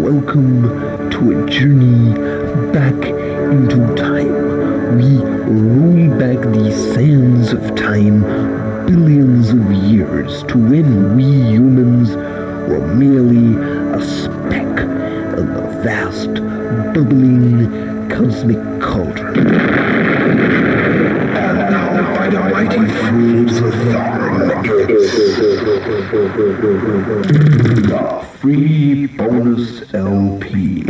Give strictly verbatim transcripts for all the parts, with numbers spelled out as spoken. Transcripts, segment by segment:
welcome to a journey back into time. We roll back the sands of time billions of years to when we humans were merely a speck in the vast, bubbling, cosmic cauldron. And now, by the mighty fools of Thorn, it's the free bonus L P.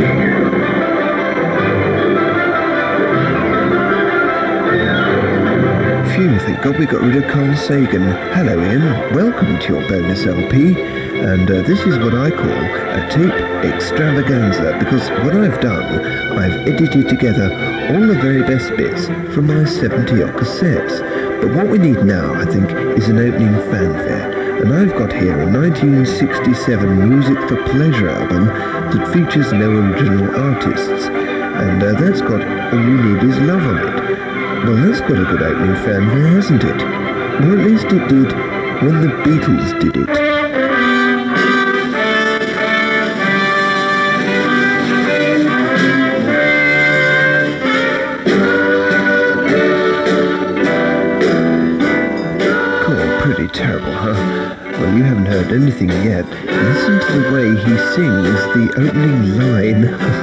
Phew, thank God we got rid of Carl Sagan. Hello Ian, welcome to your bonus L P. And uh, this is what I call a tape extravaganza, because what I've done, I've edited together all the very best bits from my seventy-odd cassettes. But what we need now, I think, is an opening fanfare. And I've got here a nineteen sixty-seven Music for Pleasure album that features no original artists. And uh, that's got All You Need Is Love on it. Well, that's got a good opening fanfare, hasn't it? Well, at least it did when the Beatles did it. Pretty terrible, huh? Well, you haven't heard anything yet. Listen to the way he sings the opening line.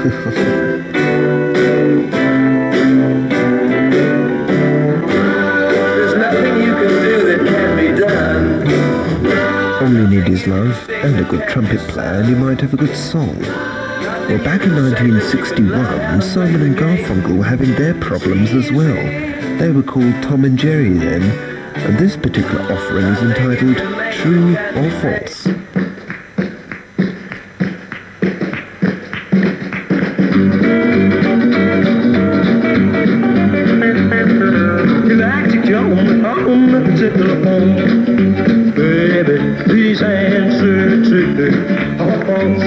There's nothing you can do that can't be done. All you need is love and a good trumpet player, and you might have a good song. Well, back in nineteen sixty-one, Simon and Garfunkel were having their problems as well. They were called Tom and Jerry then. And this particular offering is entitled True or False. You like to come on the telephone, baby, please answer true or false.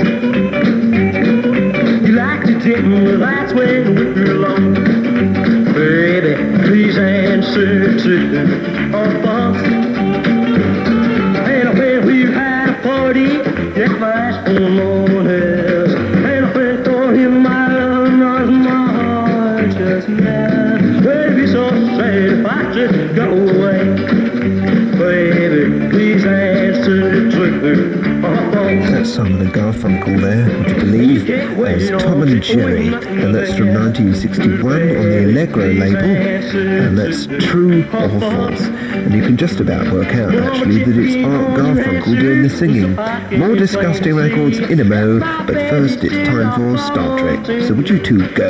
You like to tell me that's when we're alone, baby, please answer true or false. And when we've had a party, never ask for no one else. And when for him my love knows my heart just now. Baby, so sad if I just go away. Baby, please answer true or false. That's Simon and Garfunkel there, would you believe? There's Tom and Jerry, and that's from nineteen sixty-one on the Allegro label, and that's True or False. And you can just about work out, actually, that it's Art Garfunkel doing the singing. More disgusting records in a mo, but first it's time for Star Trek. So would you two go?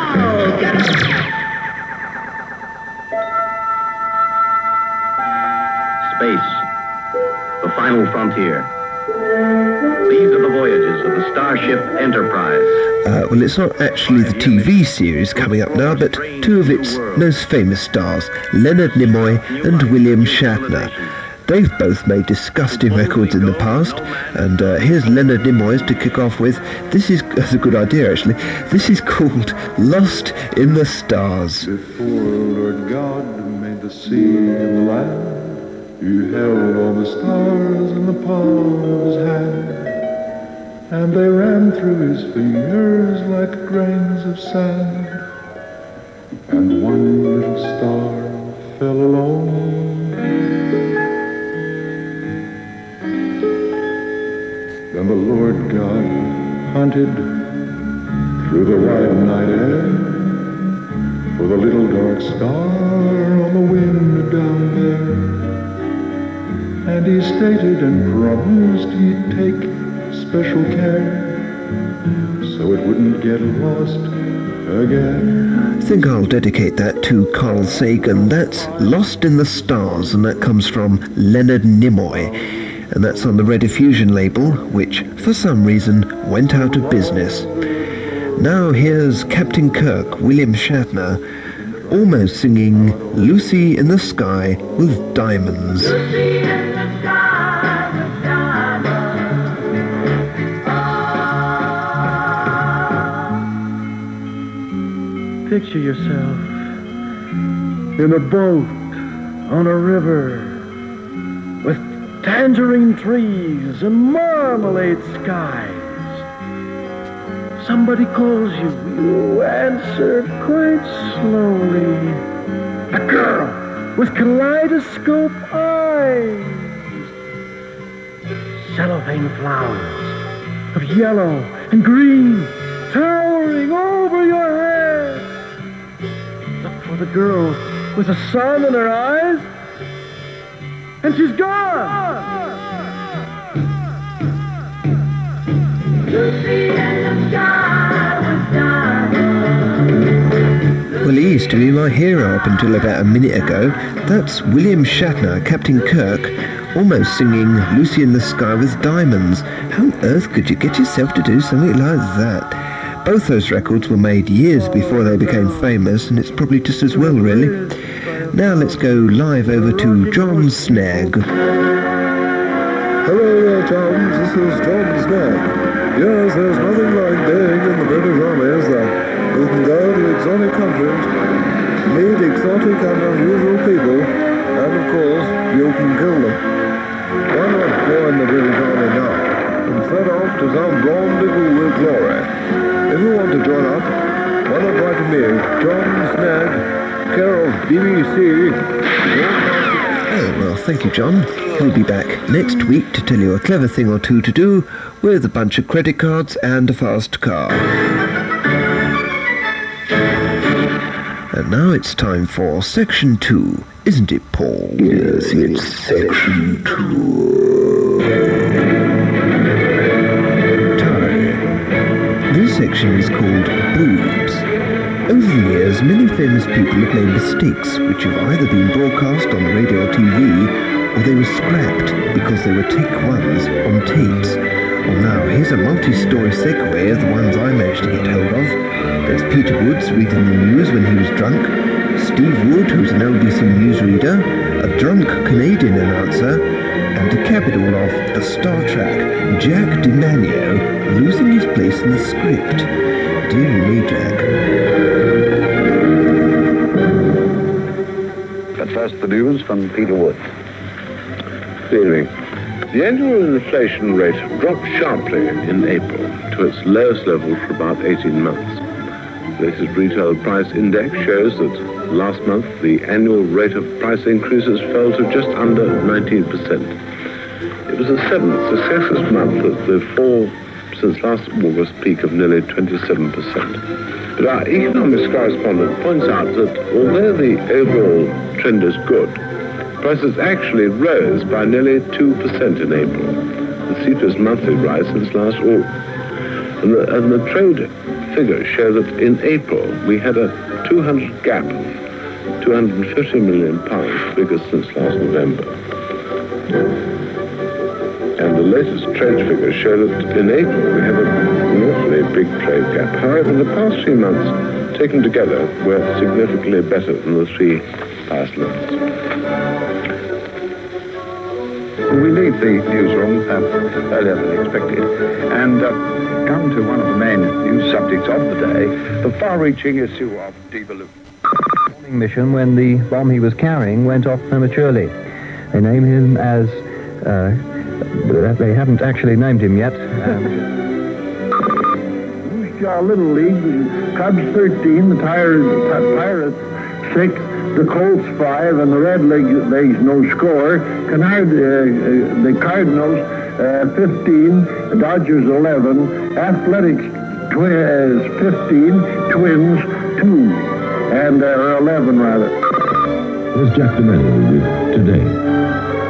Space, the final frontier. These are the voyages of the Starship Enterprise. Uh, well, it's not actually the T V series coming up now, but two of its most famous stars, Leonard Nimoy and William Shatner. They've both made disgusting records in the past, and uh, here's Leonard Nimoy's to kick off with. This is that's a good idea, actually. This is called Lost in the Stars. Before Lord God made the sea and the land, you held all the stars in the palm of his hand, and they ran through his fingers like grains of sand, and one little star fell alone. Then the Lord God hunted through the wide night air for the little dark star on the wind down there, and he stated and promised he'd take special care so it wouldn't get lost again. I think I'll dedicate that to Carl Sagan. That's Lost in the Stars, and that comes from Leonard Nimoy. And that's on the Rediffusion label, which, for some reason, went out of business. Now here's Captain Kirk, William Shatner, almost singing Lucy in the Sky with Diamonds. Lucy in the sky with diamonds. Picture yourself in a boat on a river with tangerine trees and marmalade skies. somebody calls you, you answer quite slowly. A girl with kaleidoscope eyes. Cellophane flowers of yellow and green towering over your head. Look for the girl with the sun in her eyes, and she's gone. Lucy in the sky was diamond. Well, he used to be my hero up until about a minute ago. That's William Shatner, Captain Kirk, almost singing Lucy in the Sky with Diamonds. How on earth could you get yourself to do something like that? Both those records were made years before they became famous, and it's probably just as well, really. Now let's go live over to John Snag. Hello there, John. This is John Snag. Yes, there's nothing like being in the British Army, is there? You can go to exotic countries, meet exotic and unusual people, and of course, you can kill them. Why not join the British Army now and set off to some rendezvous with glory? If you want to join up, why not write to me, John Snag, care of B B C. Oh, well, thank you, John. He'll be back next week to tell you a clever thing or two to do with a bunch of credit cards and a fast car. And now it's time for Section two, isn't it, Paul? Yes, it's Section two. Time. This section is called Boobs. Over the years, many famous people have made mistakes which have either been broadcast on the radio or T V, or they were scrapped because they were take ones on tapes. Well, now, here's a multi-story segue of the ones I managed to get hold of. There's Peter Woods reading the news when he was drunk, Steve Wood, who's an L B C newsreader, a drunk Canadian announcer, and to cap it all off, the Star Trek, Jack DiManio, losing his place in the script. Dear me, Jack. But first, the news from Peter Woods. Good evening. The annual inflation rate dropped sharply in April to its lowest level for about eighteen months. The latest retail price index shows that last month the annual rate of price increases fell to just under nineteen percent. It was the seventh successive month of the fall since last August peak of nearly twenty-seven percent. But our economics correspondent points out that although the overall trend is good, prices actually rose by nearly two percent in April, the steepest monthly rise since last August. And the, and the trade figures show that in April we had a two hundred gap of two hundred fifty million pounds, biggest since last November. And the latest trade figures show that in April we have an awfully big trade gap. However, the past three months, taken together, were significantly better than the three past months. We leave the newsroom uh, earlier than expected and uh, come to one of the main news subjects of the day, the far-reaching issue of devolution. Bombing mission when the bomb he was carrying went off prematurely. They named him as... Uh, they haven't actually named him yet. Um, uh, Little League, Cubs thirteen, the Tires, Pirates six, the Colts five, and the Red Legs no score. Canard, uh, uh, the Cardinals uh, fifteen, the Dodgers eleven, Athletics twi- uh, fifteen, Twins two, and uh, eleven rather. Here's Jack DiManio with Today.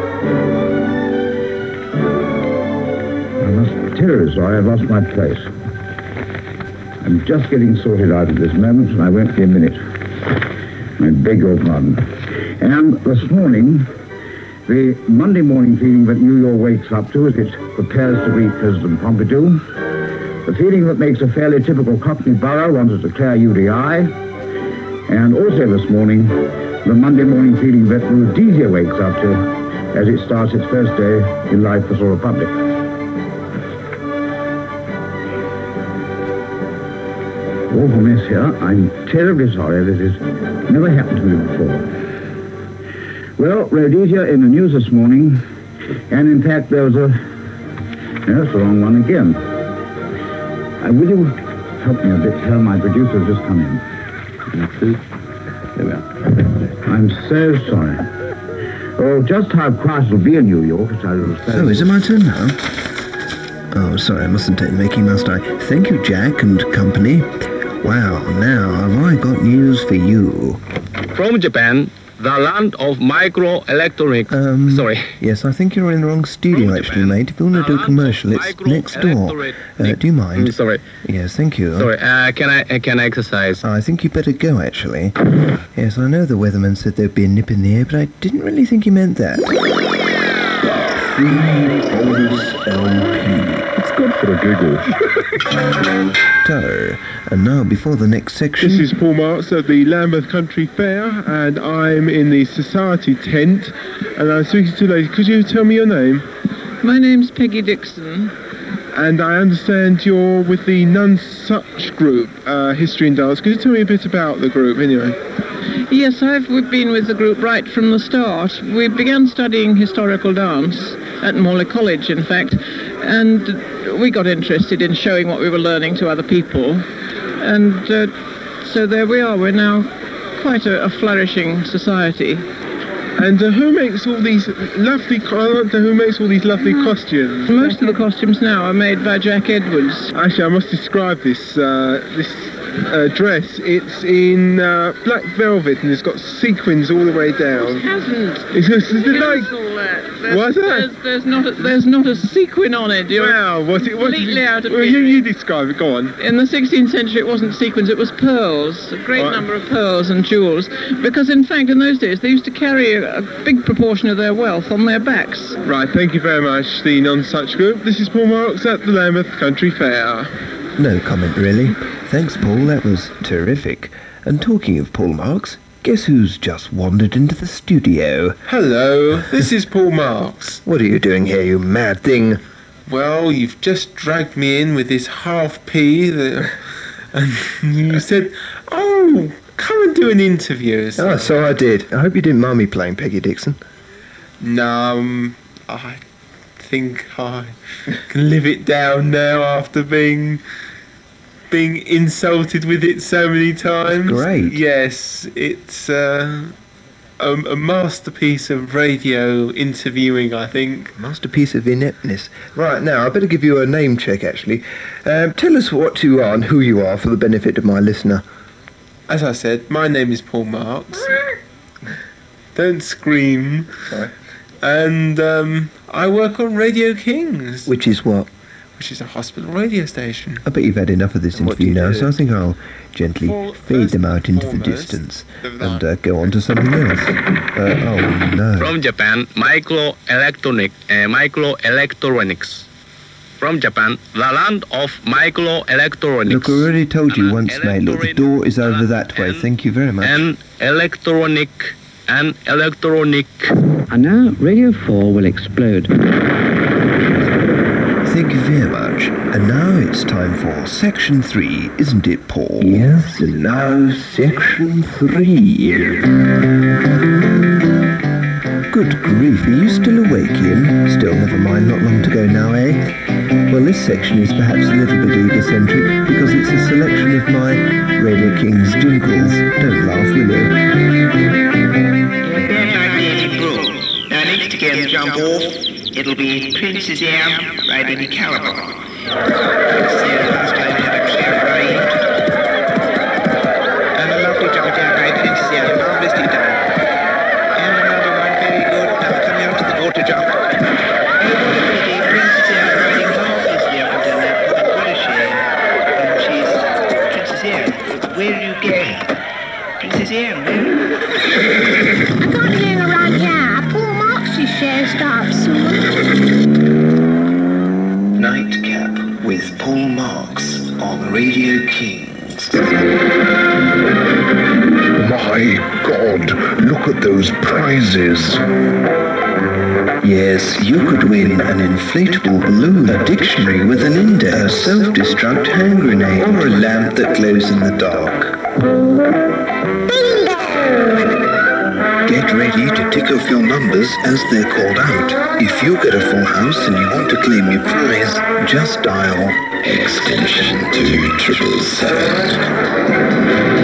I must be terribly sorry I've lost my place. I'm just getting sorted out at this moment, and I won't be a minute. I beg your pardon. And this morning, the Monday morning feeling that New York wakes up to as it prepares to greet President Pompidou, the feeling that makes a fairly typical Cockney borough want to declare U D I, and also this morning, the Monday morning feeling that Rhodesia wakes up to as it starts its first day in life as a republic. Awful mess here. I'm terribly sorry. This has never happened to me before. Well, Rhodesia in the news this morning, and in fact there was a... No, that's the wrong one again. I will you help me a bit here. My producer's just come in. There we are. I'm so sorry. Oh, just how quiet it'll be in New York, as I will say. So, is it my turn now? Oh, sorry, I mustn't take the making, must I? Thank you, Jack and company. Wow, now have I got news for you. From Japan, the land of microelectronics. Um, Sorry. Yes, I think you're in the wrong studio, actually, mate. If you want to do a commercial, it's next door. Uh, do you mind? Mm, sorry. Yes, thank you. Sorry, uh, can I uh, can I exercise? I think you better go, actually. Yes, I know the weatherman said there'd be a nip in the air, but I didn't really think he meant that. Bonus L P. It's good for a giggle. So, and now before the next section... This is Paul Marks at the Lambeth Country Fair, and I'm in the society tent, and I'm speaking to a lady. Could you tell me your name? My name's Peggy Dixon. And I understand you're with the None Such group, uh, History and Dance. Could you tell me a bit about the group, anyway? Yes, I've we've been with the group right from the start. We began studying historical dance at Morley College, in fact, and we got interested in showing what we were learning to other people. And uh, so there we are. We're now quite a, a flourishing society. And uh, who makes all these lovely, co- I wonder who makes all these lovely costumes? Most of the costumes now are made by Jack Edwards. Actually, I must describe this uh, this uh, dress. It's in uh, black velvet and it's got sequins all the way down. It hasn't. It's just, is it like... There's, What's that? There's, there's not a, there's not a sequin on it. You're wow, was it? Was completely it, out of well, you, you describe it. Go on. In the sixteenth century, it wasn't sequins; it was pearls. A great Right. number of pearls and jewels. Because, in fact, in those days, they used to carry a, a big proportion of their wealth on their backs. Right. Thank you very much, the None Such group. This is Paul Marks at the Lambeth Country Fair. No comment, really. Thanks, Paul. That was terrific. And talking of Paul Marks, guess who's just wandered into the studio? Hello, this is Paul Marks. What are you doing here, you mad thing? Well, you've just dragged me in with this half pea that, and you said, oh, come and do an interview. Oh, so I did. I hope you didn't mind me playing Peggy Dixon. No, um, I think I can live it down now after being... being insulted with it so many times. That's great. Yes, it's uh, a, a masterpiece of radio interviewing, I think. Masterpiece of ineptness. Right, now, I better give you a name check, actually. Um, tell us what you are and who you are for the benefit of my listener. As I said, my name is Paul Marks. Don't scream. Sorry. And um, I work on Radio Kings. Which is what? Which is a hospital radio station. I bet you've had enough of this And what interview do you now, do? so I think I'll gently For- fade them out into the foremost, distance the- and uh, go on to something else. Uh, oh, no. From Japan, microelectronic, uh, microelectronics. From Japan, the land of microelectronics. Look, I already told you once, mate. Look, the door is over that way. Thank you very much. An electronic, an electronic. And now Radio four will explode. Thank you very much. And now it's time for Section three, isn't it, Paul? Yes, and now Section three. Good grief, are you still awake, Ian? Still, never mind, not long to go now, eh? Well, this section is perhaps a little bit egocentric because it's a selection of my Radio King's jingles. Don't laugh, will you? Now, next again, jump off. It'll be Princess Anne, right in the caliber. And a lovely jump down by Princess Anne, marvelously done. And another one, very good. Now coming out to the water jump. Oh, what a pity, Princess Anne riding marvelously up and down that path. What a shame. And she's Princess Anne. Where are you going? Princess Anne, where are you? Got here right now. Paul Marks' show starts soon. Nightcap with Paul Marks on Radio Kings. My God, look at those prizes. Yes, you could win an inflatable balloon, a dictionary with an index, a self-destruct hand grenade, or a lamp that glows in the dark. get ready to tick off your numbers as they're called out. If you get a full house and you want to claim your prize, just dial extension two triple seven.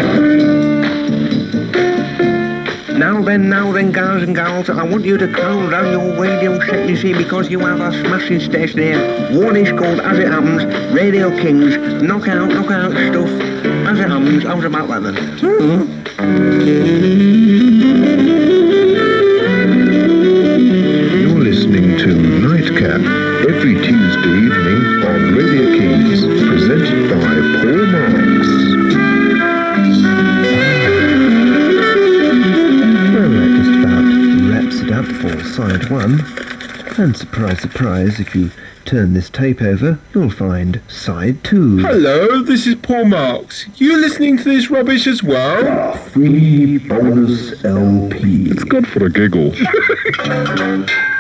Now then, now then, guys and gals, I want you to calm down your radio set, you see, because you have a smashing station here. One is called As It Happens, Radio Kings, knockout, knockout stuff. As it happens, how's about that then? You're listening to Nightcap every Tuesday evening on Radio Kings, presented by Paul Marks. Well, that just about wraps it up for side one. And surprise, surprise, if you turn this tape over, you'll find side two. Hello, this is Paul Marks. You listening to this rubbish as well? Free bonus L P. It's good for a giggle.